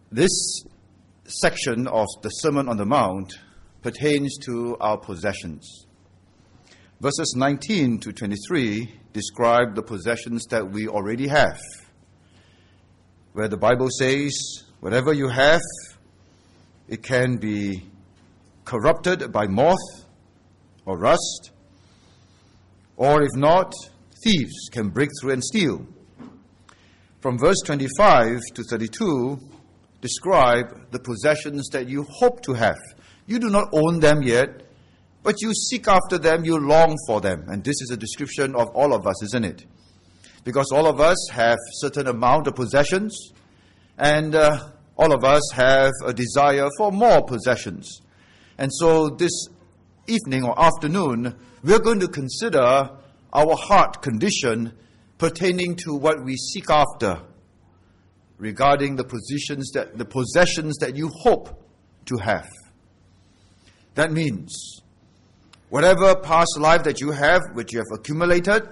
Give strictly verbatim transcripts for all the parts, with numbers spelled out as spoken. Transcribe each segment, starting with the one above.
This section of the Sermon on the Mount pertains to our possessions. Verses nineteen to twenty-three describe the possessions that we already have, where the Bible says, whatever you have, it can be corrupted by moth or rust, or if not, thieves can break through and steal. From verse twenty-five to thirty-two, describe the possessions that you hope to have. You do not own them yet, but you seek after them, you long for them. And this is a description of all of us, isn't it? Because all of us have certain amount of possessions, and uh, all of us have a desire for more possessions. And so this evening or afternoon, we're going to consider our heart condition pertaining to what we seek after regarding the positions that the possessions that you hope to have. That means whatever past life that you have, which you have accumulated,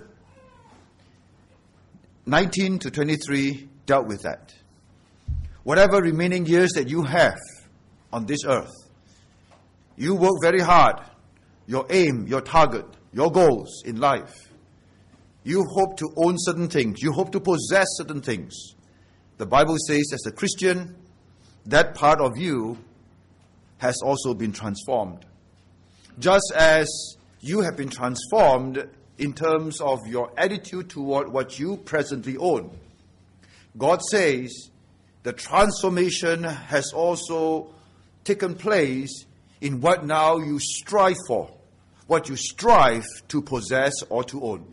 nineteen to twenty-three dealt with that. Whatever remaining years that you have on this earth, you work very hard. Your aim, your target, your goals in life. You hope to own certain things. You hope to possess certain things. The Bible says, as a Christian, that part of you has also been transformed. Just as you have been transformed in terms of your attitude toward what you presently own. God says the transformation has also taken place in what now you strive for, what you strive to possess or to own.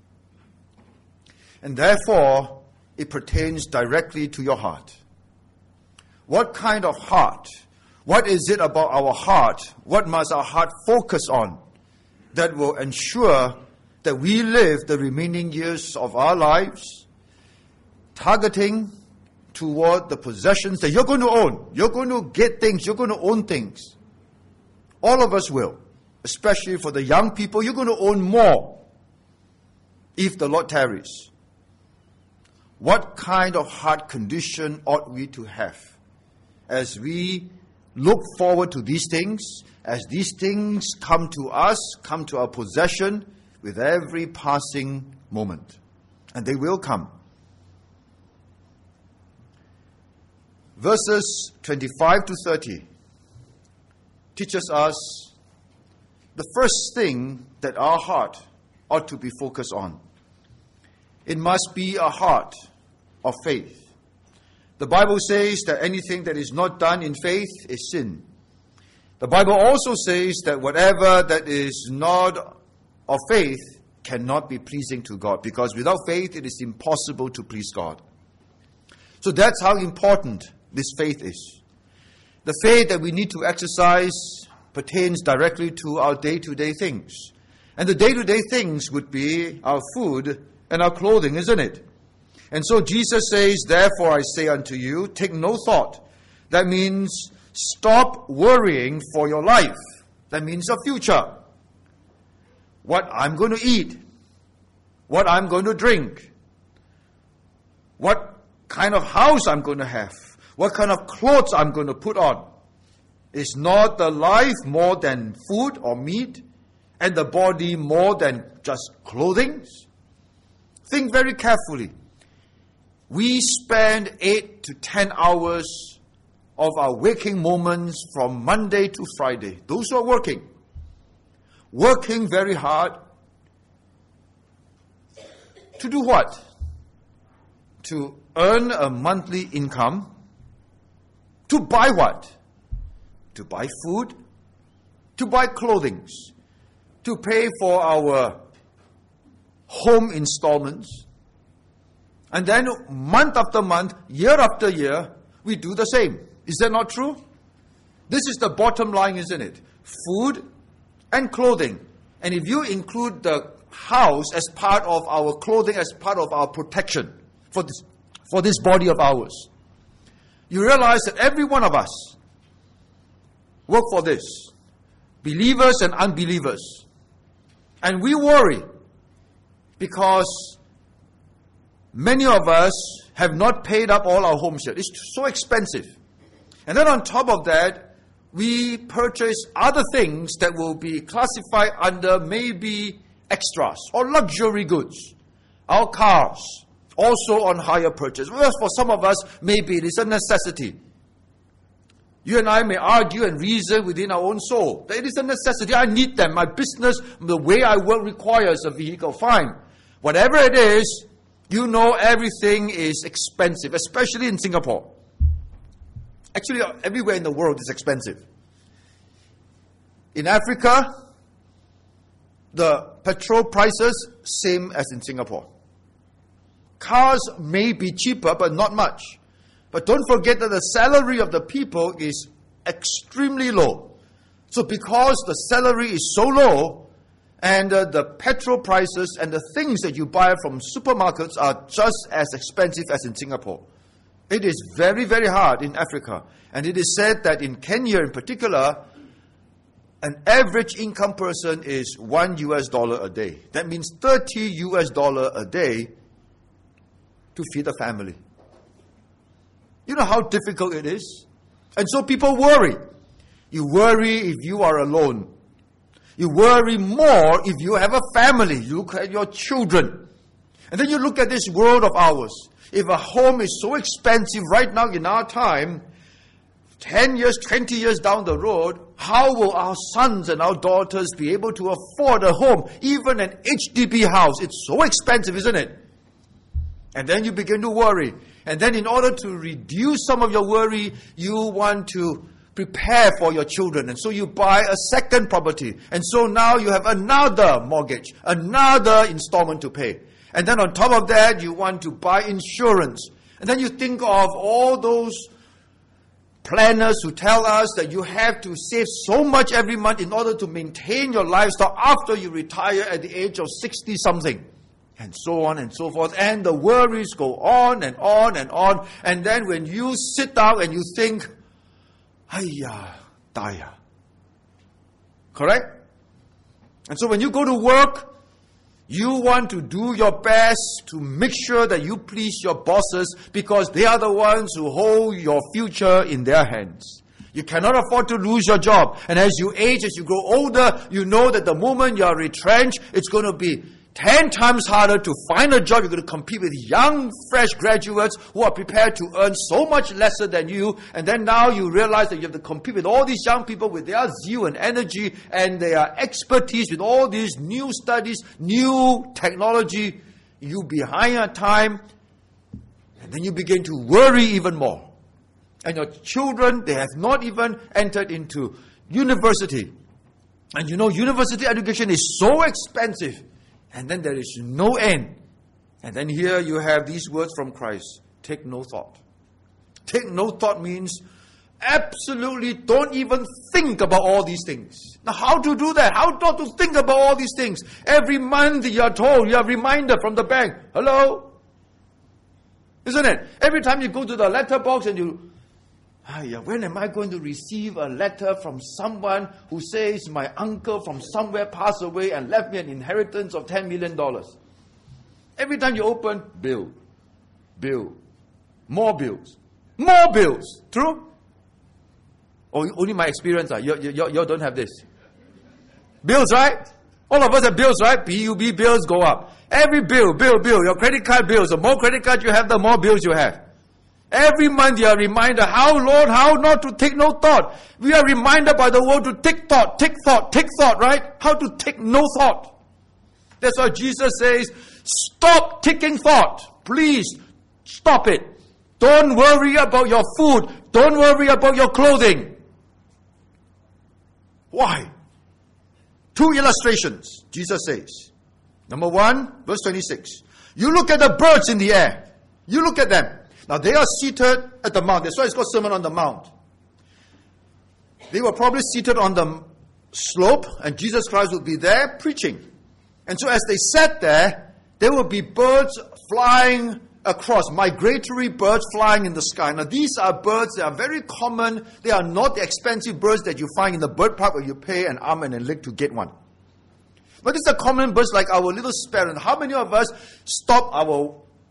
And therefore, it pertains directly to your heart. What kind of heart? What is it about our heart? What must our heart focus on that will ensure that we live the remaining years of our lives targeting toward the possessions that you're going to own? You're going to get things. You're going to own things. All of us will. Especially for the young people, you're going to own more if the Lord tarries. What kind of heart condition ought we to have as we look forward to these things, as these things come to us, come to our possession with every passing moment? And they will come. Verses twenty-five to thirty teaches us the first thing that our heart ought to be focused on. It must be a heart of faith. The Bible says that anything that is not done in faith is sin. The Bible also says that whatever that is not of faith cannot be pleasing to God, because without faith it is impossible to please God. So that's how important this faith is. The faith that we need to exercise pertains directly to our day-to-day things. And the day-to-day things would be our food and our clothing, isn't it? And so Jesus says, therefore I say unto you, take no thought. That means stop worrying for your life. That means your future. What I'm going to eat. What I'm going to drink. What kind of house I'm going to have. What kind of clothes I'm going to put on. Is not the life more than food or meat, and the body more than just clothing? Think very carefully. We spend eight to ten hours of our waking moments from Monday to Friday. Those who are working. Working very hard. To do what? To earn a monthly income. To buy what? To buy food. To buy clothing. To pay for our home installments. And then month after month, year after year, we do the same. Is that not true? This is the bottom line, isn't it? Food and clothing. And if you include the house as part of our clothing, as part of our protection for this, for this body of ours, you realize that every one of us work for this. Believers and unbelievers. And we worry because many of us have not paid up all our homes yet. It's so expensive. And then on top of that, we purchase other things that will be classified under maybe extras or luxury goods. Our cars, also on hire purchase. Whereas for some of us, maybe it is a necessity. You and I may argue and reason within our own soul that it is a necessity. I need them. My business, the way I work requires a vehicle. Fine. Whatever it is, you know everything is expensive, especially in Singapore. Actually, everywhere in the world is expensive. In Africa, the petrol prices, same as in Singapore. Cars may be cheaper, but not much. But don't forget that the salary of the people is extremely low. So because the salary is so low, and uh, the petrol prices and the things that you buy from supermarkets are just as expensive as in Singapore. It is very, very hard in Africa. And it is said that in Kenya in particular, an average income person is one U S dollar a day. That means thirty U S dollar a day to feed a family. You know how difficult it is? And so people worry. You worry if you are alone. You worry more if you have a family. You look at your children. And then you look at this world of ours. If a home is so expensive right now in our time, ten years, twenty years down the road, how will our sons and our daughters be able to afford a home? Even an H D B house. It's so expensive, isn't it? And then you begin to worry. And then in order to reduce some of your worry, you want to prepare for your children. And so you buy a second property. And so now you have another mortgage, another installment to pay. And then on top of that, you want to buy insurance. And then you think of all those planners who tell us that you have to save so much every month in order to maintain your lifestyle after you retire at the age of sixty something. And so on and so forth. And the worries go on and on and on. And then when you sit down and you think, Ayya, daya. Correct? And so when you go to work, you want to do your best to make sure that you please your bosses because they are the ones who hold your future in their hands. You cannot afford to lose your job. And as you age, as you grow older, you know that the moment you are retrenched, it's going to be ten times harder to find a job. You're going to compete with young, fresh graduates who are prepared to earn so much lesser than you. And then now you realize that you have to compete with all these young people with their zeal and energy and their expertise with all these new studies, new technology. You behind on time. And then you begin to worry even more. And your children, they have not even entered into university. And you know, university education is so expensive. And then there is no end. And then here you have these words from Christ. Take no thought. Take no thought means absolutely don't even think about all these things. Now how to do that? How not to think about all these things? Every month you are told, you have a reminder from the bank. Hello? Isn't it? Every time you go to the letterbox and you, Hiya, when am I going to receive a letter from someone who says my uncle from somewhere passed away and left me an inheritance of ten million dollars? Every time you open, bill, bill, more bills, more bills. True? Or only my experience, uh, you, you, you don't have this. Bills, right? All of us have bills, right? P U B bills go up. Every bill, bill, bill. Your credit card bills. The more credit cards you have, the more bills you have. Every month you are reminded, how, Lord, how not to take no thought. We are reminded by the word to take thought, take thought, take thought, right? How to take no thought. That's why Jesus says, stop taking thought. Please, stop it. Don't worry about your food. Don't worry about your clothing. Why? Two illustrations, Jesus says. Number one, verse twenty-six. You look at the birds in the air. You look at them. Now, they are seated at the mount. That's why it's called Sermon on the Mount. They were probably seated on the slope, and Jesus Christ would be there preaching. And so as they sat there, there would be birds flying across, migratory birds flying in the sky. Now, these are birds that are very common. They are not the expensive birds that you find in the bird park where you pay an arm and a leg to get one. But these are common birds like our little sparrow. How many of us stop our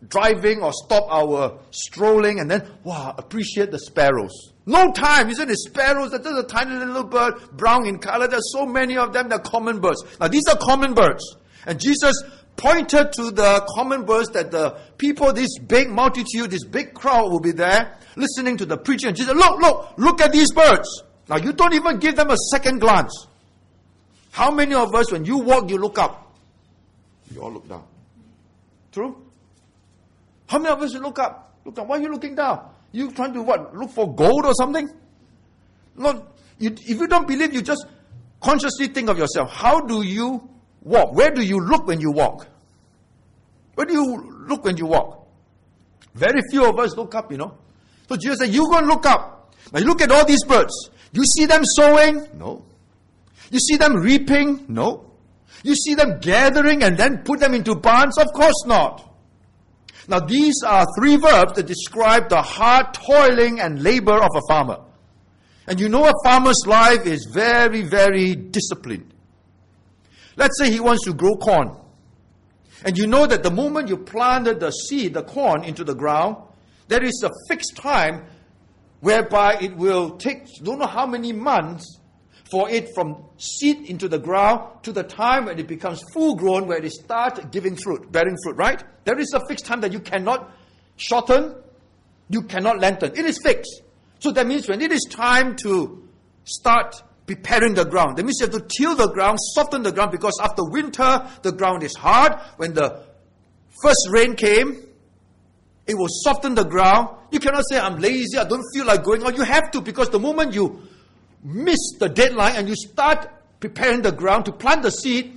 driving or stop our strolling and then, wow, appreciate the sparrows. No time, isn't it? Sparrows, that's a tiny little bird, brown in color. There's so many of them, they're common birds. Now, these are common birds. And Jesus pointed to the common birds that the people, this big multitude, this big crowd will be there listening to the preaching. And Jesus, look, look, look at these birds. Now, you don't even give them a second glance. How many of us, when you walk, you look up? You all look down. True? How many of us look up? Look up. Why are you looking down? You trying to what? Look for gold or something? No. You, if you don't believe, you just consciously think of yourself. How do you walk? Where do you look when you walk? Where do you look when you walk? Very few of us look up, you know. So Jesus said, you go and look up. Now you look at all these birds. You see them sowing? No. You see them reaping? No. You see them gathering and then put them into barns? Of course not. Now these are three verbs that describe the hard toiling and labor of a farmer. And you know a farmer's life is very, very disciplined. Let's say he wants to grow corn. And you know that the moment you planted the seed, the corn, into the ground, there is a fixed time whereby it will take, don't know how many months, for it from seed into the ground to the time when it becomes full grown, where it starts giving fruit, bearing fruit, right? There is a fixed time that you cannot shorten, you cannot lengthen. It is fixed. So that means when it is time to start preparing the ground, that means you have to till the ground, soften the ground, because after winter, the ground is hard. When the first rain came, it will soften the ground. You cannot say, I'm lazy, I don't feel like going on. You have to, because the moment you miss the deadline and you start preparing the ground to plant the seed,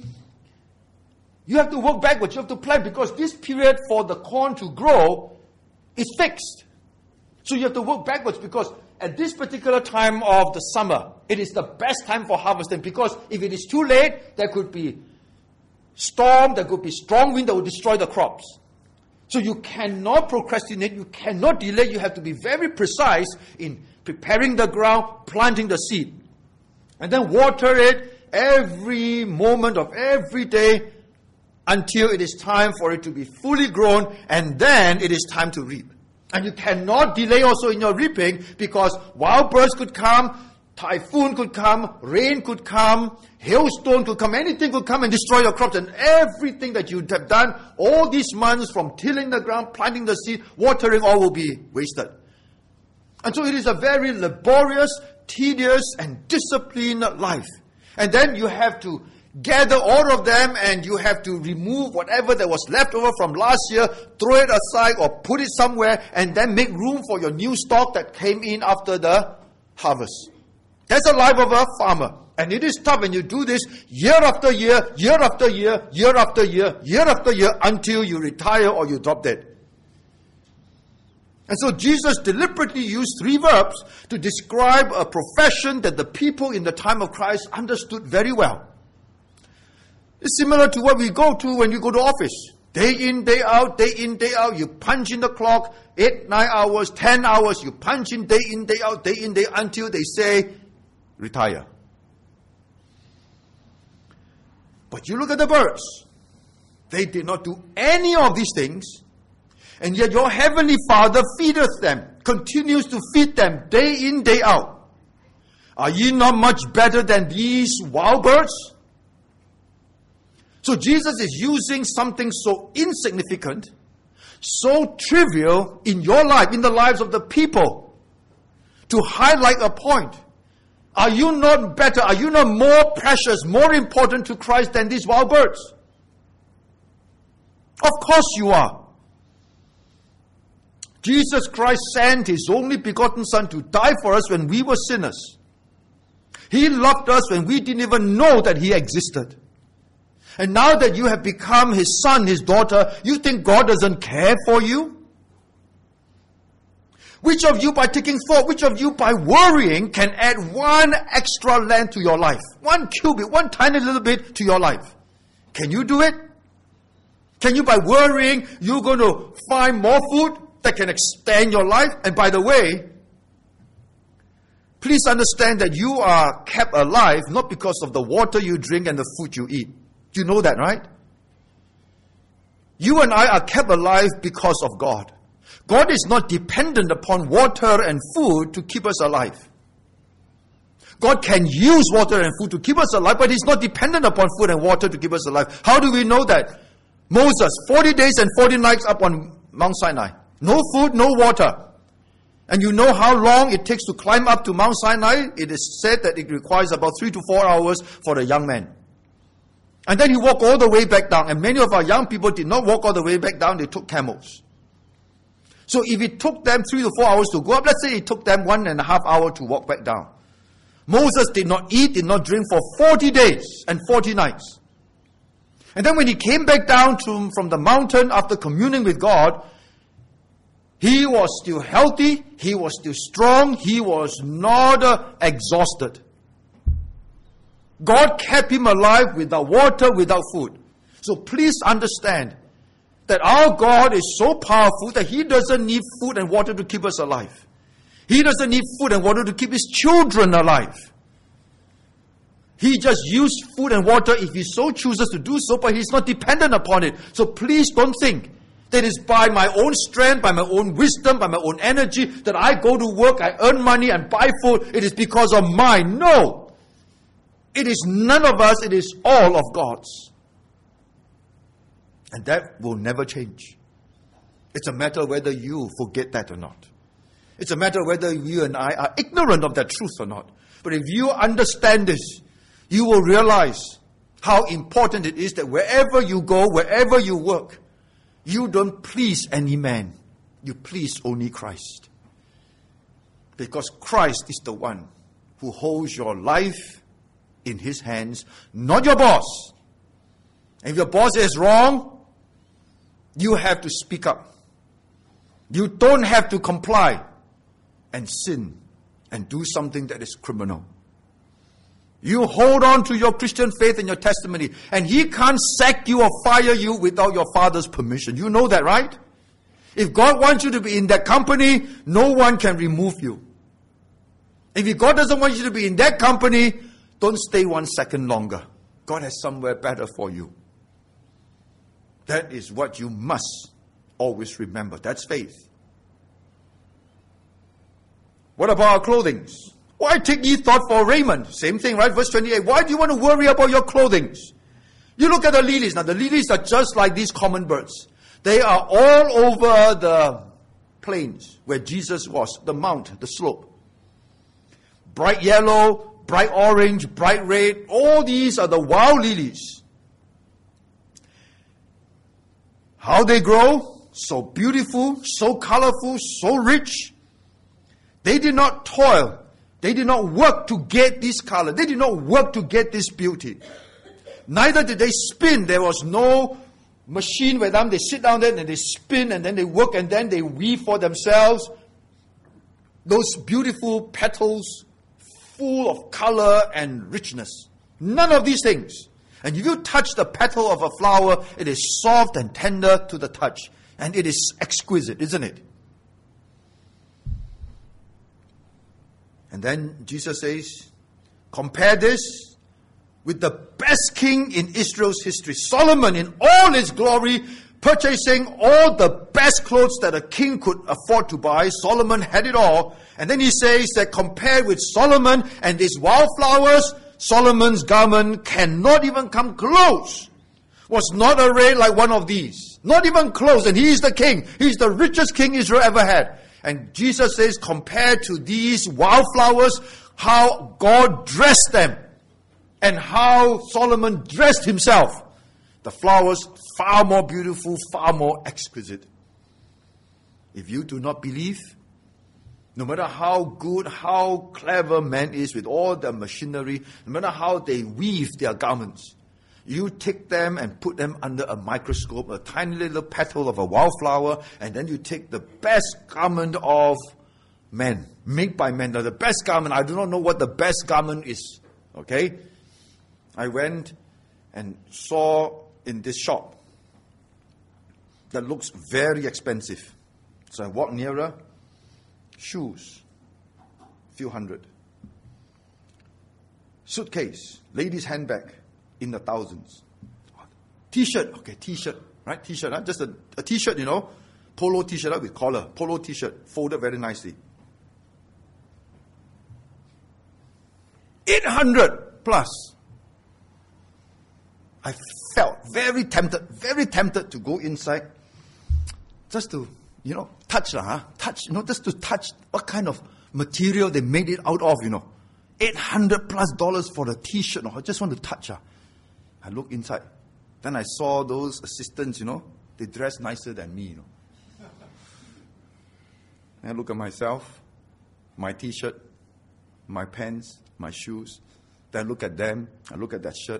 you have to work backwards. You have to plant, because this period for the corn to grow is fixed. So you have to work backwards, because at this particular time of the summer, it is the best time for harvesting, because if it is too late, there could be storm, there could be strong wind that will destroy the crops. So you cannot procrastinate, you cannot delay, you have to be very precise in preparing the ground, planting the seed. And then water it every moment of every day until it is time for it to be fully grown, and then it is time to reap. And you cannot delay also in your reaping, because wild birds could come, typhoon could come, rain could come, hailstone could come, anything could come and destroy your crops. And everything that you have done all these months, from tilling the ground, planting the seed, watering, all will be wasted. And so it is a very laborious, tedious, and disciplined life. And then you have to gather all of them, and you have to remove whatever that was left over from last year, throw it aside or put it somewhere, and then make room for your new stock that came in after the harvest. That's the life of a farmer. And it is tough when you do this year after year, year after year, year after year, year after year, until you retire or you drop dead. And so Jesus deliberately used three verbs to describe a profession that the people in the time of Christ understood very well. It's similar to what we go to when you go to office. Day in, day out, day in, day out. You punch in the clock, eight, nine hours, ten hours. You punch in day in, day out, day in, day until they say, retire. But you look at the birds. They did not do any of these things. And yet your heavenly Father feedeth them, continues to feed them day in, day out. Are ye not much better than these wild birds? So Jesus is using something so insignificant, so trivial in your life, in the lives of the people, to highlight a point. Are you not better? Are you not more precious, more important to Christ than these wild birds? Of course you are. Jesus Christ sent His only begotten Son to die for us when we were sinners. He loved us when we didn't even know that He existed. And now that you have become His son, His daughter, you think God doesn't care for you? Which of you, by taking thought, which of you by worrying can add one extra length to your life? One cubit, one tiny little bit to your life. Can you do it? Can you, by worrying, you're going to find more food that can extend your life? And by the way, please understand that you are kept alive not because of the water you drink and the food you eat. You know that, right? You and I are kept alive because of God. God is not dependent upon water and food to keep us alive. God can use water and food to keep us alive, but He's not dependent upon food and water to keep us alive. How do we know that? Moses, forty days and forty nights up on Mount Sinai. No food, no water. And you know how long it takes to climb up to Mount Sinai? It is said that it requires about three to four hours for a young man. And then he walked all the way back down. And many of our young people did not walk all the way back down. They took camels. So if it took them three to four hours to go up, let's say it took them one and a half hour to walk back down. Moses did not eat, did not drink for forty days and forty nights. And then when he came back down to, from the mountain after communing with God, he was still healthy, he was still strong, he was not uh, exhausted. God kept him alive without water, without food. So please understand that our God is so powerful that He doesn't need food and water to keep us alive. He doesn't need food and water to keep His children alive. He just used food and water if He so chooses to do so, but He's not dependent upon it. So please don't think that it's by my own strength, by my own wisdom, by my own energy, that I go to work, I earn money and buy food. It is because of mine. No. It is none of us, it is all of God's. And that will never change. It's a matter whether you forget that or not. It's a matter whether you and I are ignorant of that truth or not. But if you understand this, you will realize how important it is that wherever you go, wherever you work, you don't please any man. You please only Christ. Because Christ is the one who holds your life in His hands, not your boss. And if your boss is wrong, you have to speak up. You don't have to comply and sin and do something that is criminal. You hold on to your Christian faith and your testimony, and He can't sack you or fire you without your Father's permission. You know that, right? If God wants you to be in that company, no one can remove you. If God doesn't want you to be in that company, don't stay one second longer. God has somewhere better for you. That is what you must always remember. That's faith. What about our clothing? Why take ye thought for raiment? Same thing, right? Verse twenty-eight. Why do you want to worry about your clothing? You look at the lilies. Now, the lilies are just like these common birds. They are all over the plains where Jesus was, the mount, the slope. Bright yellow, bright orange, bright red. All these are the wild lilies. How they grow? So beautiful, so colorful, so rich. They did not toil. They did not work to get this color. They did not work to get this beauty. Neither did they spin. There was no machine where them they sit down there and they spin and then they work and then they weave for themselves those beautiful petals full of color and richness. None of these things. And if you touch the petal of a flower, it is soft and tender to the touch. And it is exquisite, isn't it? And then Jesus says, compare this with the best king in Israel's history, Solomon, in all his glory, purchasing all the best clothes that a king could afford to buy. Solomon had it all. And then he says that compared with Solomon and these wildflowers, Solomon's garment cannot even come close. Was not arrayed like one of these. Not even close. And he is the king. He is the richest king Israel ever had. And Jesus says, compared to these wildflowers, how God dressed them. And how Solomon dressed himself. The flowers far more beautiful, far more exquisite. If you do not believe, no matter how good, how clever man is with all the machinery, no matter how they weave their garments, you take them and put them under a microscope, a tiny little petal of a wildflower, and then you take the best garment of man, made by man. Now, the best garment, I do not know what the best garment is. Okay? I went and saw in this shop that looks very expensive. So I walked nearer. Shoes, few hundred. Suitcase, ladies' handbag, in the thousands. T-shirt, okay, T-shirt, right? T-shirt, huh? Just a, a T-shirt, you know, polo T-shirt huh? with collar, polo T-shirt, folded very nicely. eight hundred plus. I felt very tempted, very tempted to go inside just to, you know, touch, huh? touch, you know, just to touch what kind of material they made it out of, you know. eight hundred plus dollars for the T-shirt. You know? I just want to touch. Huh? I looked inside. Then I saw those assistants, you know, they dress nicer than me, you know. And I look at myself, my T-shirt, my pants, my shoes. Then I look at them, I look at that shirt.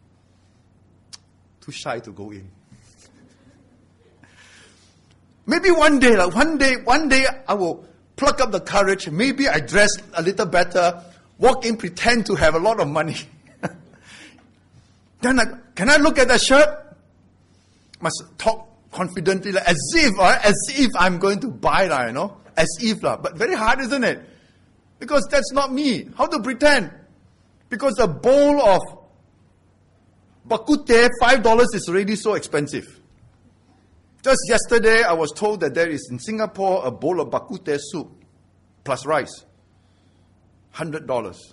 Too shy to go in. Maybe one day, like one day, one day I will pluck up the courage. Maybe I dress a little better, walk in, pretend to have a lot of money. Then I, can I look at that shirt? Must talk confidently, like, as if, uh, as if I'm going to buy that, you know, as if, uh, but very hard, isn't it? Because that's not me. How to pretend? Because a bowl of bak kut teh, five dollars is already so expensive. Just yesterday, I was told that there is in Singapore a bowl of bak kut teh soup plus rice, one hundred dollars.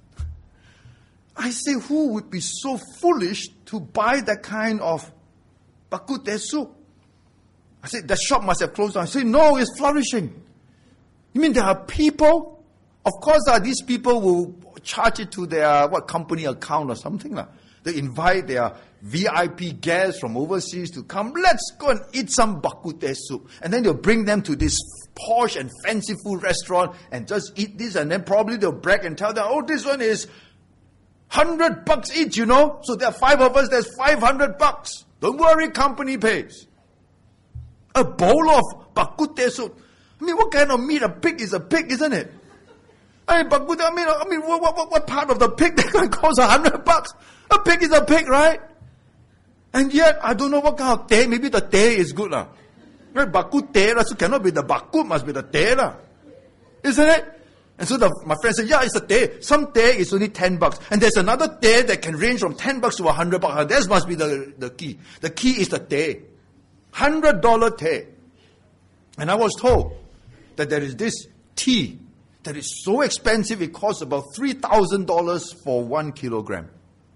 I say, who would be so foolish to buy that kind of bak kut teh soup? I said, that shop must have closed down. I said, no, it's flourishing. You mean there are people? Of course, uh, these people will charge it to their what company account or something. Like. They invite their V I P guests from overseas to come. Let's go and eat some bak kut teh soup. And then they'll bring them to this posh and fancy food restaurant and just eat this. And then probably they'll brag and tell them, oh, this one is one hundred bucks each, you know. So there are five of us, there's five hundred bucks. Don't worry, company pays. A bowl of bak kut teh soup. I mean, what kind of meat? A pig is a pig, isn't it? I mean, bak kut teh, I mean, I mean what, what, what part of the pig that can cost a hundred bucks? A pig is a pig, right? And yet, I don't know what kind of teh. Maybe the teh is good, lah. Right? Bak kut teh, so cannot be the bak kut, must be the teh, lah. Isn't it? And so the, my friend said, yeah, it's a teh. Some teh is only ten bucks. And there's another teh that can range from ten bucks to a hundred bucks. That must be the, the key. The key is the teh. Hundred dollar teh. And I was told that there is this tea that is so expensive it costs about three thousand dollars for one kilogram.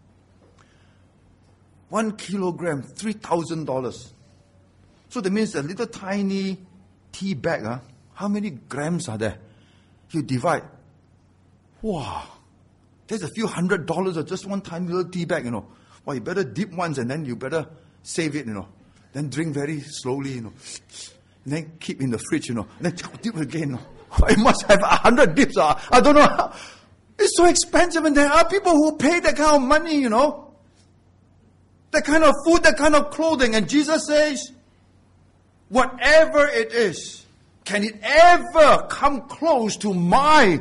One kilogram, three thousand dollars. So that means a little tiny tea bag, huh? How many grams are there? You divide. Wow. There's a few hundred dollars of just one tiny little tea bag, you know. Well, you better dip once and then you better save it, you know. Then drink very slowly, you know. And then keep in the fridge, you know. And then dip again, you know. It must have a hundred dips. Uh, I don't know how. It's so expensive and there are people who pay that kind of money, you know. That kind of food, that kind of clothing. And Jesus says, whatever it is, can it ever come close to my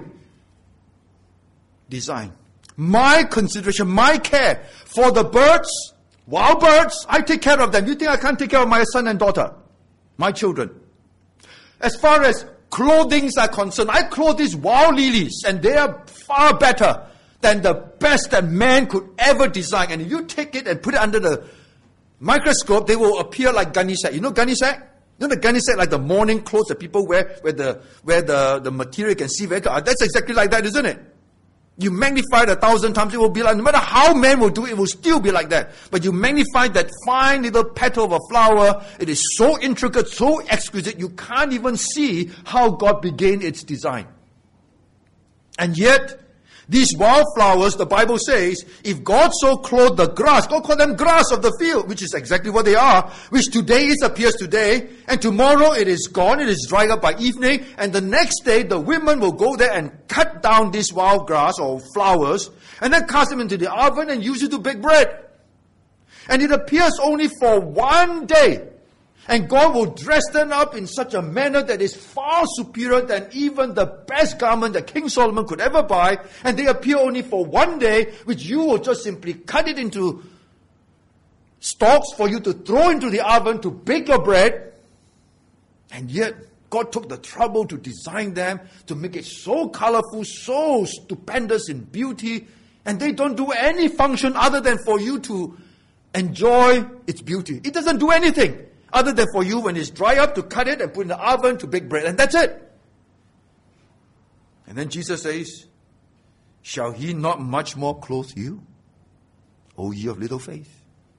design, my consideration, my care for the birds, wild birds? I take care of them. You think I can't take care of my son and daughter, my children? As far as clothings are concerned, I clothe these wild lilies, and they are far better than the best that man could ever design. And if you take it and put it under the microscope, they will appear like gunny sack. You know gunny sack? You know the gunny sack, like the morning clothes that people wear, where the where the, the material can see very clear. That's exactly like that, isn't it? You magnify it a thousand times, it will be like, no matter how man will do it, it will still be like that. But you magnify that fine little petal of a flower, it is so intricate, so exquisite, you can't even see how God began its design. And yet, these wildflowers, the Bible says, if God so clothed the grass, God called them grass of the field, which is exactly what they are, which today is appears today, and tomorrow it is gone, it is dried up by evening, and the next day the women will go there and cut down this wild grass or flowers, and then cast them into the oven and use it to bake bread. And it appears only for one day. And God will dress them up in such a manner that is far superior than even the best garment that King Solomon could ever buy. And they appear only for one day, which you will just simply cut it into stalks for you to throw into the oven to bake your bread. And yet, God took the trouble to design them, to make it so colorful, so stupendous in beauty. And they don't do any function other than for you to Enjoy its beauty. It doesn't do anything other than for you when it's dry up to cut it and put in the oven to bake bread. And that's it. And then Jesus says, shall he not much more clothe you, O ye of little faith?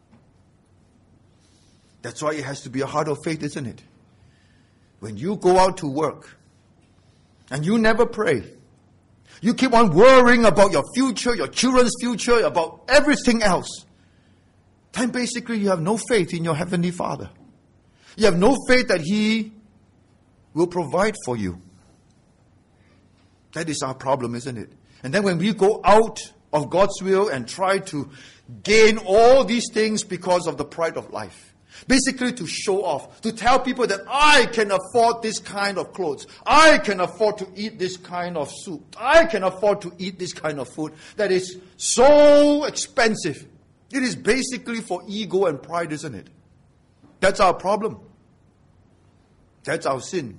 That's why it has to be a heart of faith, isn't it? When you go out to work and you never pray, you keep on worrying about your future, your children's future, about everything else, then basically you have no faith in your Heavenly Father. You have no faith that He will provide for you. That is our problem, isn't it? And then when we go out of God's will and try to gain all these things because of the pride of life, basically to show off, to tell people that I can afford this kind of clothes, I can afford to eat this kind of soup, I can afford to eat this kind of food that is so expensive. It is basically for ego and pride, isn't it? That's our problem. That's our sin.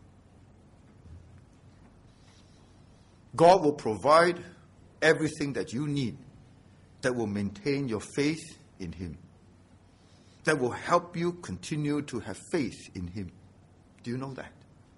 God will provide everything that you need that will maintain your faith in Him, that will help you continue to have faith in Him. Do you know that?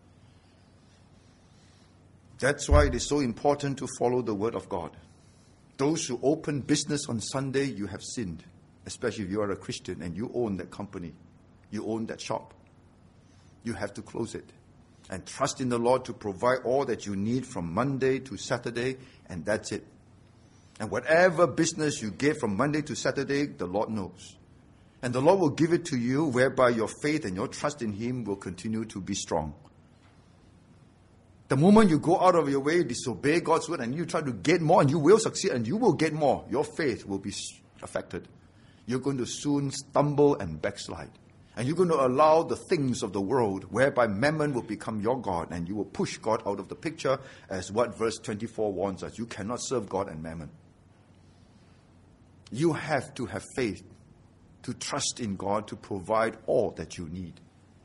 That's why it is so important to follow the Word of God. Those who open business on Sunday, you have sinned, especially if you are a Christian and you own that company, you own that shop. You have to close it and trust in the Lord to provide all that you need from Monday to Saturday, and that's it. And whatever business you get from Monday to Saturday, the Lord knows. And the Lord will give it to you, whereby your faith and your trust in Him will continue to be strong. The moment you go out of your way, disobey God's word, and you try to get more, and you will succeed, and you will get more, your faith will be affected. You're going to soon stumble and backslide. And you're going to allow the things of the world, whereby mammon will become your God, and you will push God out of the picture, as what verse twenty-four warns us. You cannot serve God and mammon. You have to have faith, to trust in God to provide all that you need.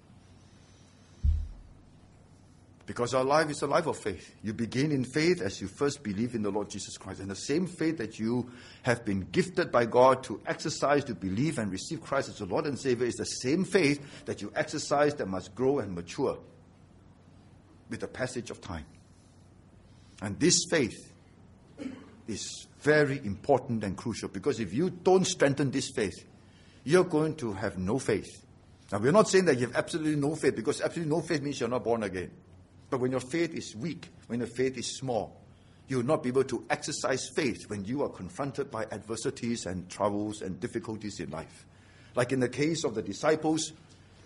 Because our life is a life of faith. You begin in faith as you first believe in the Lord Jesus Christ. And the same faith that you have been gifted by God to exercise, to believe and receive Christ as your Lord and Savior, is the same faith that you exercise that must grow and mature with the passage of time. And this faith is very important and crucial, because if you don't strengthen this faith, you're going to have no faith. Now, we're not saying that you have absolutely no faith, because absolutely no faith means you're not born again. But when your faith is weak, when your faith is small, you will not be able to exercise faith when you are confronted by adversities and troubles and difficulties in life. Like in the case of the disciples,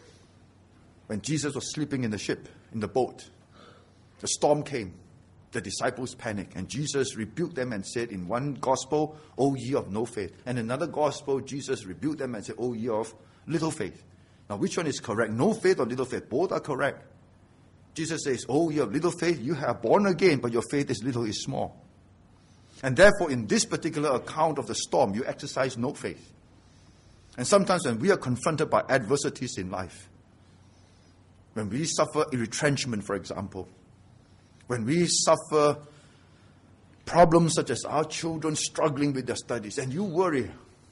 when Jesus was sleeping in the ship, in the boat, the storm came, the disciples panicked, and Jesus rebuked them and said in one gospel, O ye of no faith. And another gospel, Jesus rebuked them and said, O ye of little faith. Now, which one is correct? No faith or little faith? Both are correct. Jesus says, oh, you have little faith, you have born again, but your faith is little, is small. And therefore, in this particular account of the storm, you exercise no faith. And sometimes when we are confronted by adversities in life, when we suffer retrenchment, for example, when we suffer problems such as our children struggling with their studies, and you worry,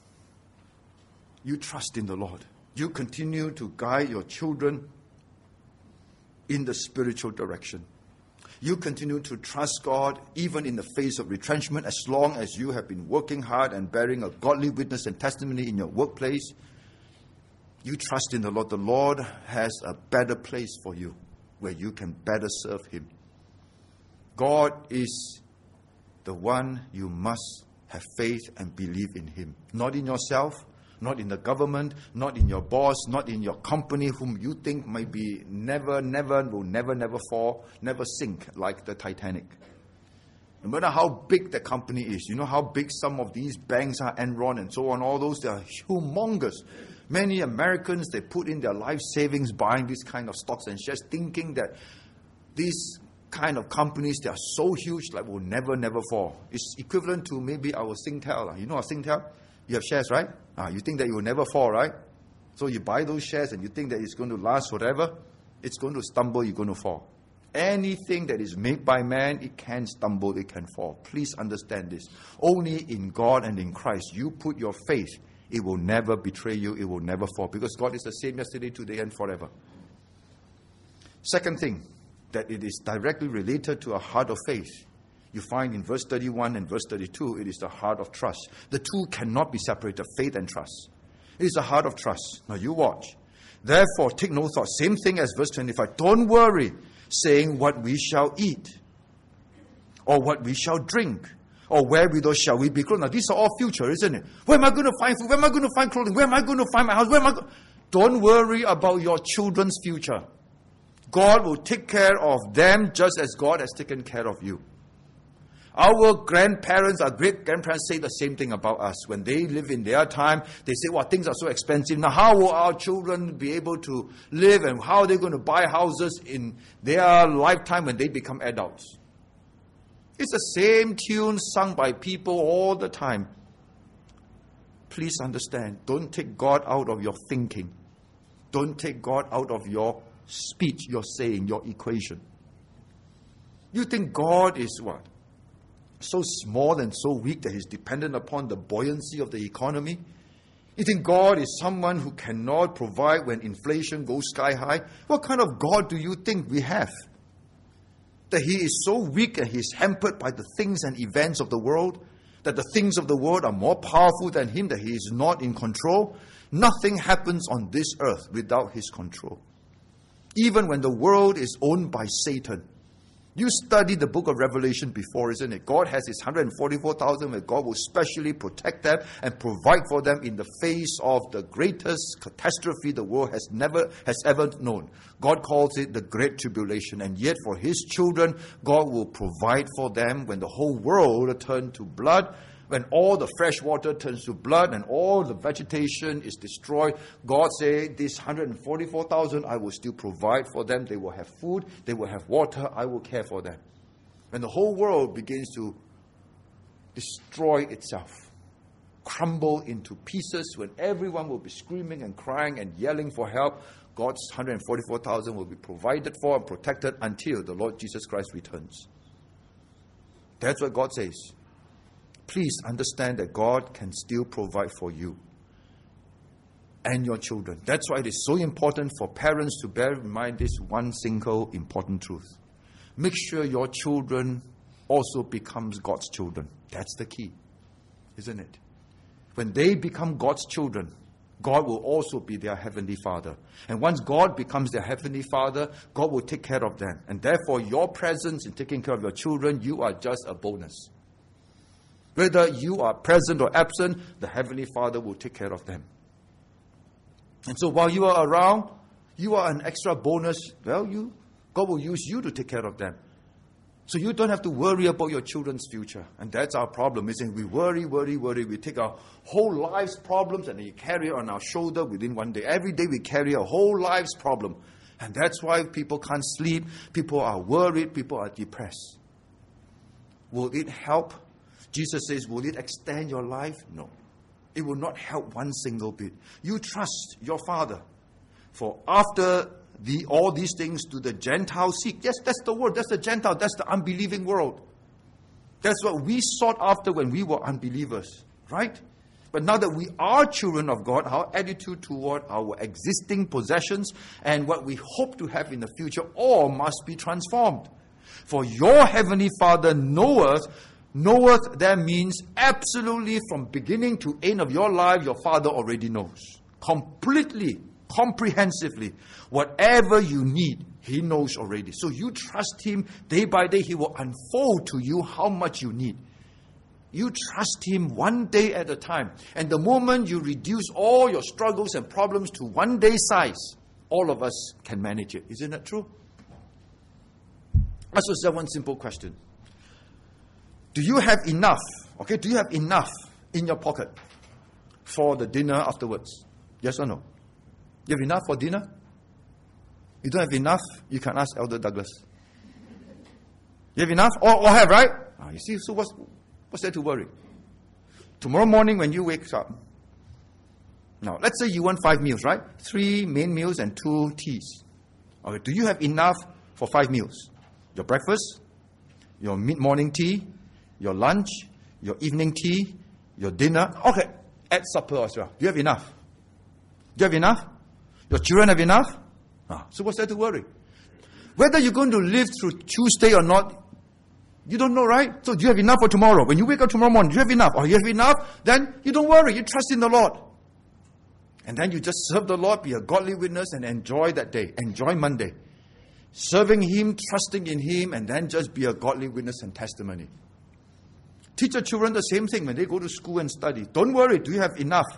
you trust in the Lord. You continue to guide your children in the spiritual direction. You continue to trust God even in the face of retrenchment, as long as you have been working hard and bearing a godly witness and testimony in your workplace. You trust in the Lord. The Lord has a better place for you where you can better serve Him. God is the one you must have faith and believe in Him. Not in yourself, not in the government, not in your boss, not in your company whom you think might be never, never, will never, never fall, never sink like the Titanic. No matter how big the company is, you know how big some of these banks are, Enron and so on, all those, they are humongous. Many Americans, they put in their life savings buying these kind of stocks and shares, thinking that these kind of companies, they are so huge, like will never, never fall. It's equivalent to maybe our Singtel. You know our Singtel? You have shares, right? Ah, you think that it will never fall, right? So you buy those shares and you think that it's going to last forever. It's going to stumble, you're going to fall. Anything that is made by man, it can stumble, it can fall. Please understand this. Only in God and in Christ, you put your faith it will never betray you, it will never fall, because God is the same yesterday, today, and forever. Second thing, that it is directly related to a heart of faith. You find in verse thirty-one and verse thirty-two, it is the heart of trust. The two cannot be separated, faith and trust. It is the heart of trust. Now you watch. Therefore, take no thought. Same thing as verse twenty-five. Don't worry, saying what we shall eat, or what we shall drink, or wherewithal shall we be clothed. Now, these are all future, isn't it? Where am I going to find food? Where am I going to find clothing? Where am I going to find my house? Where am I go- Don't worry about your children's future. God will take care of them just as God has taken care of you. Our grandparents, our great-grandparents say the same thing about us. When they live in their time, they say, well, things are so expensive. Now, how will our children be able to live, and how are they going to buy houses in their lifetime when they become adults? It's the same tune sung by people all the time. Please understand, don't take God out of your thinking. Don't take God out of your speech, your saying, your equation. You think God is what? So small and so weak that he's dependent upon the buoyancy of the economy? You think God is someone who cannot provide when inflation goes sky high? What kind of God do you think we have? That he is so weak and he's hampered by the things and events of the world? That the things of the world are more powerful than him? That he is not in control? Nothing happens on this earth without his control. Even when the world is owned by Satan. You studied the book of Revelation before, isn't it? God has his one hundred forty-four thousand where God will specially protect them and provide for them in the face of the greatest catastrophe the world has never has ever known. God calls it the Great Tribulation. And yet for his children, God will provide for them when the whole world turns to blood. When all the fresh water turns to blood and all the vegetation is destroyed, God said, this one hundred forty-four thousand, I will still provide for them. They will have food, they will have water, I will care for them. When the whole world begins to destroy itself, crumble into pieces, when everyone will be screaming and crying and yelling for help, God's one hundred forty-four thousand will be provided for and protected until the Lord Jesus Christ returns. That's what God says. Please understand that God can still provide for you and your children. That's why it is so important for parents to bear in mind this one single important truth. Make sure your children also becomes God's children. That's the key, isn't it? When they become God's children, God will also be their heavenly Father. And once God becomes their heavenly Father, God will take care of them. And therefore, your presence in taking care of your children, you are just a bonus. Whether you are present or absent, the Heavenly Father will take care of them. And so while you are around, you are an extra bonus. Well, you God will use you to take care of them. So you don't have to worry about your children's future. And that's our problem, isn't it? We worry, worry, worry. We take our whole life's problems and we carry it on our shoulder within one day. Every day we carry a whole life's problem. And that's why people can't sleep. People are worried. People are depressed. Will it help? Jesus says, will it extend your life? No. It will not help one single bit. You trust your Father. For after the all these things do the Gentiles seek. Yes, that's the word. That's the Gentile. That's the unbelieving world. That's what we sought after when we were unbelievers. Right? But now that we are children of God, our attitude toward our existing possessions and what we hope to have in the future all must be transformed. For your Heavenly Father knoweth. Knoweth, that means absolutely from beginning to end of your life, your Father already knows. Completely, comprehensively. Whatever you need, he knows already. So you trust him day by day. He will unfold to you how much you need. You trust him one day at a time. And the moment you reduce all your struggles and problems to one day size, all of us can manage it. Isn't that true? Let's just have one simple question. Do you have enough, okay, do you have enough in your pocket for the dinner afterwards? Yes or no? You have enough for dinner? You don't have enough? You can ask Elder Douglas. You have enough? Or, or have, right? Oh, you see, so what's, what's there to worry? Tomorrow morning when you wake up, now let's say you want five meals, right? Three main meals and two teas. Okay, do you have enough for five meals? Your breakfast, your mid-morning tea, your lunch, your evening tea, your dinner. Okay, add supper as well. You have enough. You have enough? Your children have enough? Ah, so what's there to worry? Whether you're going to live through Tuesday or not, you don't know, right? So do you have enough for tomorrow? When you wake up tomorrow morning, do you have enough? Or you have enough? Then you don't worry. You trust in the Lord. And then you just serve the Lord, be a godly witness, and enjoy that day. Enjoy Monday. Serving Him, trusting in Him, and then just be a godly witness and testimony. Teach your children the same thing when they go to school and study. Don't worry. Do you have enough?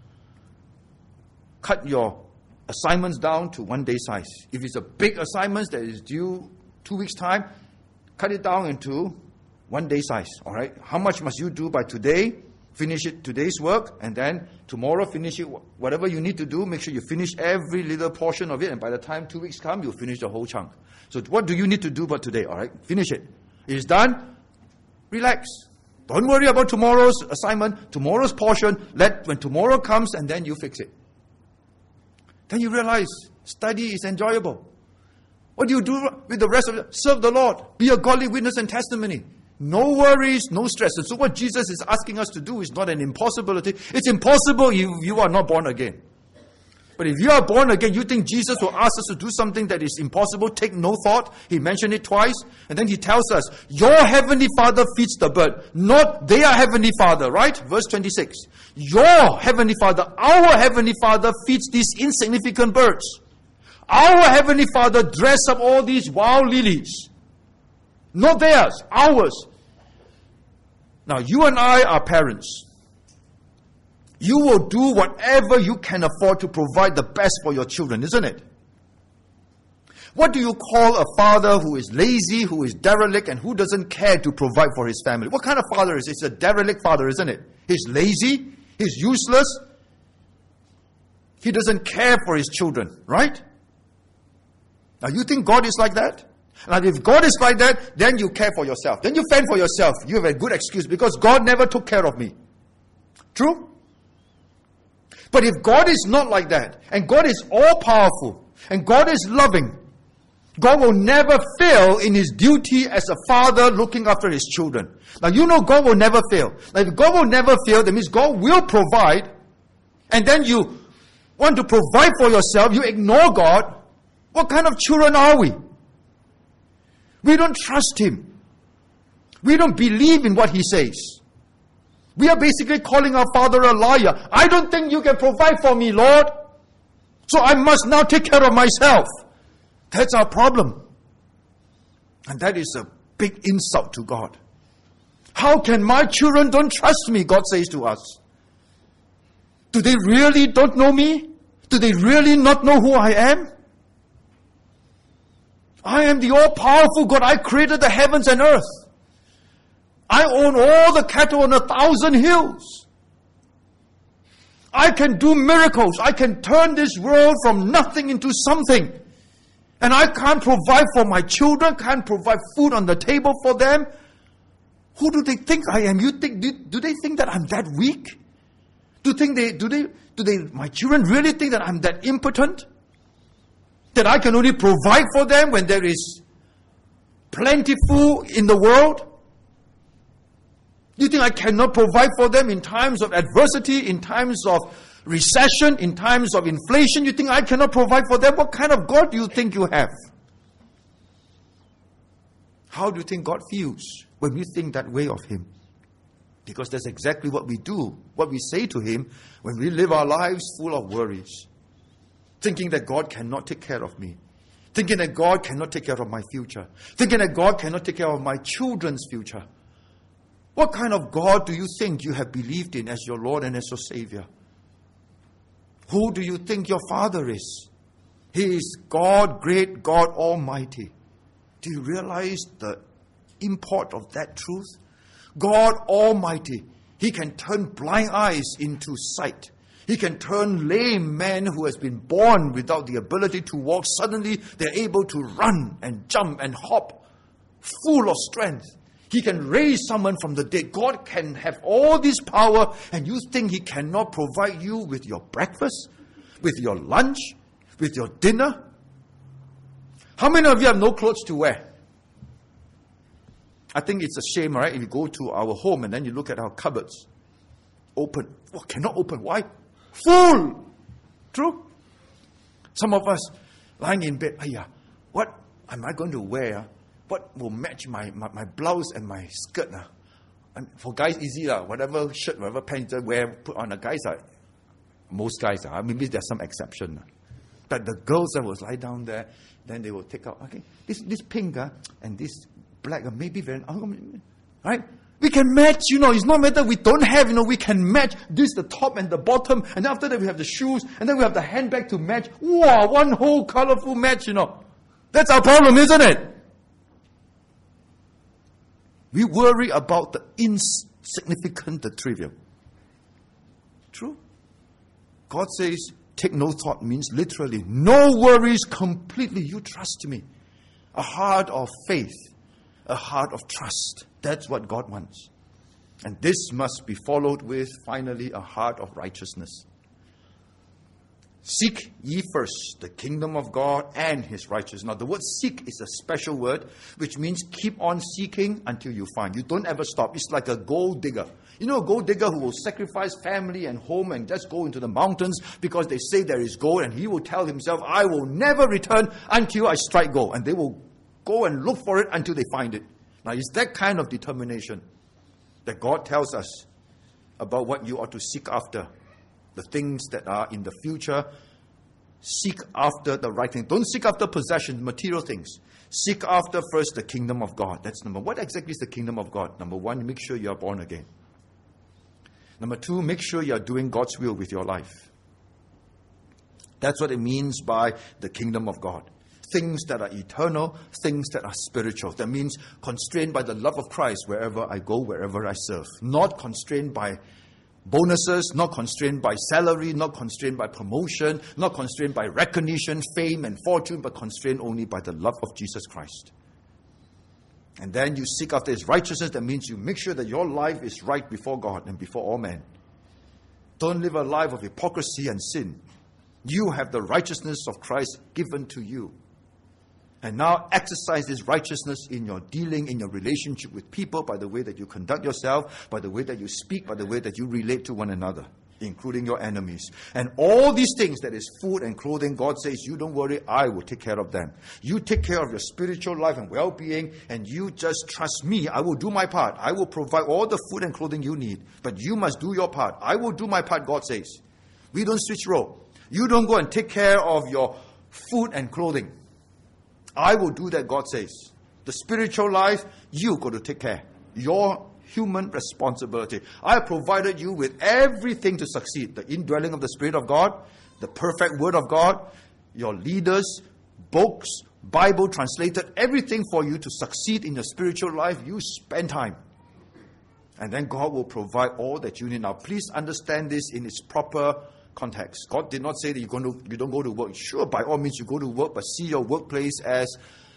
Cut your assignments down to one day size. If it's a big assignment that is due two weeks' time, cut it down into one day size. All right? How much must you do by today? Finish it today's work, and then tomorrow finish it. Whatever you need to do, make sure you finish every little portion of it, and by the time two weeks come, you'll finish the whole chunk. So what do you need to do by today? All right? Finish it. It is done. Relax. Don't worry about tomorrow's assignment, tomorrow's portion. Let when tomorrow comes, and then you fix it. Then you realize study is enjoyable. What do you do with the rest of it? Serve the Lord. Be a godly witness and testimony. No worries, no stress. And so what Jesus is asking us to do is not an impossibility. It's impossible if you are not born again. But if you are born again, you think Jesus will ask us to do something that is impossible? Take no thought. He mentioned it twice. And then he tells us, your heavenly Father feeds the bird, not their heavenly Father, right? Verse twenty-six. Your heavenly Father, our heavenly Father feeds these insignificant birds. Our heavenly Father dress up all these wild lilies. Not theirs, ours. Now, you and I are parents. You will do whatever you can afford to provide the best for your children, isn't it? What do you call a father who is lazy, who is derelict, and who doesn't care to provide for his family? What kind of father is it? It's a derelict father, isn't it? He's lazy, he's useless, he doesn't care for his children, right? Now, you think God is like that? Now, if God is like that, then you care for yourself. Then you fend for yourself. You have a good excuse because God never took care of me. True? But if God is not like that, and God is all-powerful, and God is loving, God will never fail in His duty as a father looking after His children. Now, you know God will never fail. Now, if God will never fail, that means God will provide, and then you want to provide for yourself, you ignore God. What kind of children are we? We don't trust Him. We don't believe in what He says. We are basically calling our Father a liar. I don't think you can provide for me, Lord. So I must now take care of myself. That's our problem. And that is a big insult to God. How can my children don't trust me, God says to us. Do they really don't know me? Do they really not know who I am? I am the all-powerful God. I created the heavens and earth. I own all the cattle on a thousand hills. I can do miracles. I can turn this world from nothing into something. And I can't provide for my children, can't provide food on the table for them. Who do they think I am? You think do, do they think that I'm that weak? Do think they do they do they my children really think that I'm that impotent? That I can only provide for them when there is plentiful in the world? You think I cannot provide for them in times of adversity, in times of recession, in times of inflation? You think I cannot provide for them? What kind of God do you think you have? How do you think God feels when we think that way of Him? Because that's exactly what we do, what we say to Him when we live our lives full of worries. Thinking that God cannot take care of me. Thinking that God cannot take care of my future. Thinking that God cannot take care of my children's future. What kind of God do you think you have believed in as your Lord and as your Savior? Who do you think your Father is? He is God, great God Almighty. Do you realize the import of that truth? God Almighty. He can turn blind eyes into sight. He can turn lame men who has been born without the ability to walk. Suddenly they're able to run and jump and hop, full of strength. He can raise someone from the dead. God can have all this power, and you think He cannot provide you with your breakfast, with your lunch, with your dinner? How many of you have no clothes to wear? I think it's a shame, right? If you go to our home and then you look at our cupboards, open. Oh, cannot open. Why? Full. True? Some of us lying in bed, Ayah, what am I going to wear? What will match my, my, my blouse and my skirt? Uh? And for guys, easy. Uh, whatever shirt, whatever pants they wear, put on. The guys are, most guys are. Maybe there's some exception. Uh. But the girls that will lie down there, then they will take out, okay, this this pink uh, and this black, uh, maybe very, right? We can match, you know, it's not matter we don't have, you know, we can match this, the top and the bottom, and after that we have the shoes, and then we have the handbag to match. Wow, one whole colorful match, you know. That's our problem, isn't it? We worry about the insignificant, the trivial. True? God says, take no thought means literally, no worries completely. You trust me. A heart of faith, a heart of trust. That's what God wants. And this must be followed with, finally, a heart of righteousness. Seek ye first the kingdom of God and His righteousness. Now, the word seek is a special word, which means keep on seeking until you find. You don't ever stop. It's like a gold digger. You know a gold digger who will sacrifice family and home and just go into the mountains because they say there is gold, and he will tell himself, I will never return until I strike gold. And they will go and look for it until they find it. Now, it's that kind of determination that God tells us about what you ought to seek after. The things that are in the future. Seek after the right thing. Don't seek after possessions, material things. Seek after first the kingdom of God. That's number one. What exactly is the kingdom of God? Number one, make sure you are born again. Number two, make sure you are doing God's will with your life. That's what it means by the kingdom of God. Things that are eternal, things that are spiritual. That means constrained by the love of Christ wherever I go, wherever I serve. Not constrained by bonuses, not constrained by salary, not constrained by promotion, not constrained by recognition, fame, and fortune, but constrained only by the love of Jesus Christ. And then you seek after His righteousness. That means you make sure that your life is right before God and before all men. Don't live a life of hypocrisy and sin. You have the righteousness of Christ given to you. And now exercise this righteousness in your dealing, in your relationship with people, by the way that you conduct yourself, by the way that you speak, by the way that you relate to one another, including your enemies. And all these things, that is food and clothing, God says, you don't worry, I will take care of them. You take care of your spiritual life and well-being, and you just trust me. I will do my part. I will provide all the food and clothing you need. But you must do your part. I will do my part, God says. We don't switch role. You don't go and take care of your food and clothing. I will do that, God says. The spiritual life, you got to take care. Your human responsibility. I have provided you with everything to succeed. The indwelling of the Spirit of God, the perfect Word of God, your leaders, books, Bible translated, everything for you to succeed in your spiritual life. You spend time. And then God will provide all that you need. Now, please understand this in its proper context. God did not say that you're going to, you don't go to work. Sure, by all means you go to work, but see your workplace as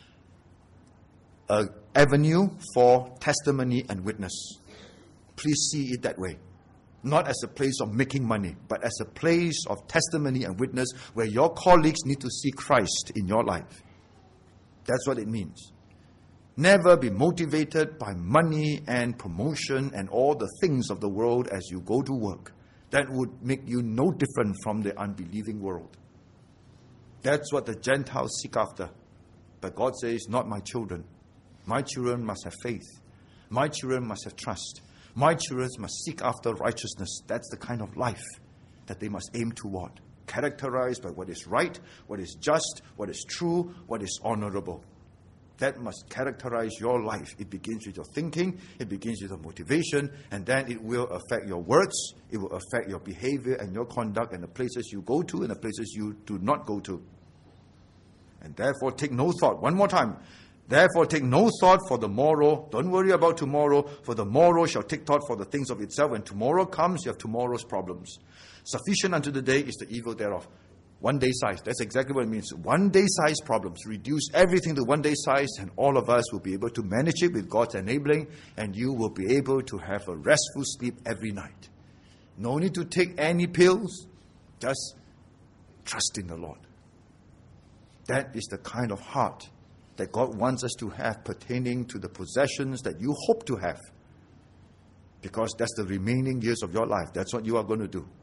an avenue for testimony and witness. Please see it that way. Not as a place of making money, but as a place of testimony and witness where your colleagues need to see Christ in your life. That's what it means. Never be motivated by money and promotion and all the things of the world as you go to work. That would make you no different from the unbelieving world. That's what the Gentiles seek after. But God says, not my children. My children must have faith. My children must have trust. My children must seek after righteousness. That's the kind of life that they must aim toward. Characterized by what is right, what is just, what is true, what is honorable. That must characterize your life. It begins with your thinking, it begins with your motivation, and then it will affect your words, it will affect your behavior and your conduct and the places you go to and the places you do not go to. And therefore take no thought. One more time. Therefore take no thought for the morrow. Don't worry about tomorrow, for the morrow shall take thought for the things of itself. When tomorrow comes, you have tomorrow's problems. Sufficient unto the day is the evil thereof. One day size. That's exactly what it means. One day size problems. Reduce everything to one day size, and all of us will be able to manage it with God's enabling, and you will be able to have a restful sleep every night. No need to take any pills. Just trust in the Lord. That is the kind of heart that God wants us to have pertaining to the possessions that you hope to have. Because that's the remaining years of your life. That's what you are going to do.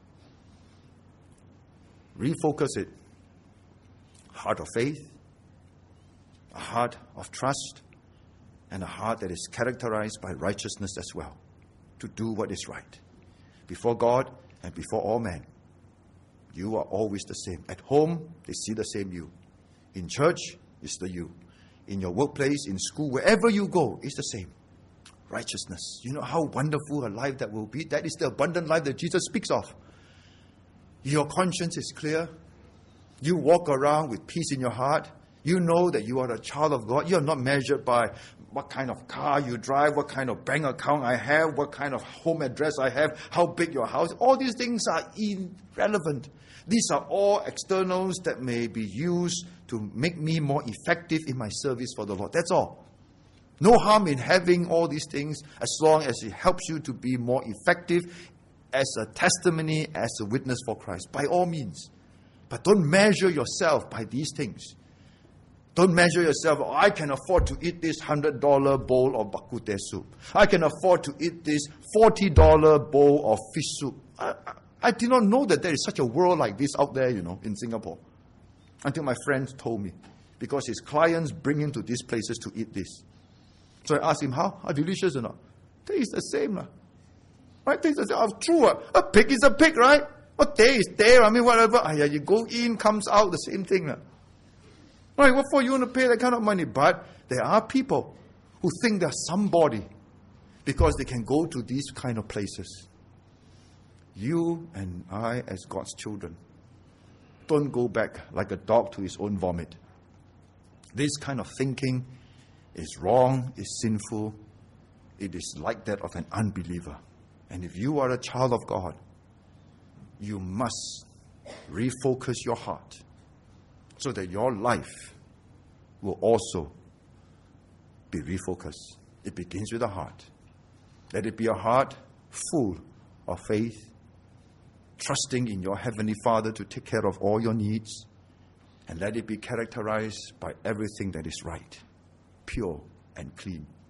Refocus it. Heart of faith, a heart of trust, and a heart that is characterized by righteousness as well, to do what is right before God and before all men. You are always the same. At home, they see the same you. In church, it's the you. In your workplace, in school, wherever you go, it's the same. Righteousness. You know how wonderful a life that will be? That is the abundant life that Jesus speaks of. Your conscience is clear. You walk around with peace in your heart. You know that you are a child of God. You are not measured by what kind of car you drive, what kind of bank account I have, what kind of home address I have, how big your house. All these things are irrelevant. These are all externals that may be used to make me more effective in my service for the Lord. That's all. No harm in having all these things as long as it helps you to be more effective as a testimony, as a witness for Christ. By all means. But don't measure yourself by these things. Don't measure yourself, oh, I can afford to eat this one hundred dollars bowl of bak kut teh soup. I can afford to eat this forty dollars bowl of fish soup. I, I, I did not know that there is such a world like this out there, you know, in Singapore. Until my friends told me. Because his clients bring him to these places to eat this. So I asked him, how? Are delicious or not? Tastes the same. La. Right? Tastes the same. Oh, true. Uh. A pig is a pig, right? What day is there? I mean, whatever. Ah, yeah, you go in, comes out, the same thing. La. Right, what for you want to pay that kind of money? But there are people who think they're somebody because they can go to these kind of places. You and I, as God's children, don't go back like a dog to his own vomit. This kind of thinking is wrong, is sinful. It is like that of an unbeliever. And if you are a child of God, you must refocus your heart so that your life will also be refocused. It begins with the heart. Let it be a heart full of faith, trusting in your Heavenly Father to take care of all your needs, and let it be characterized by everything that is right, pure, and clean.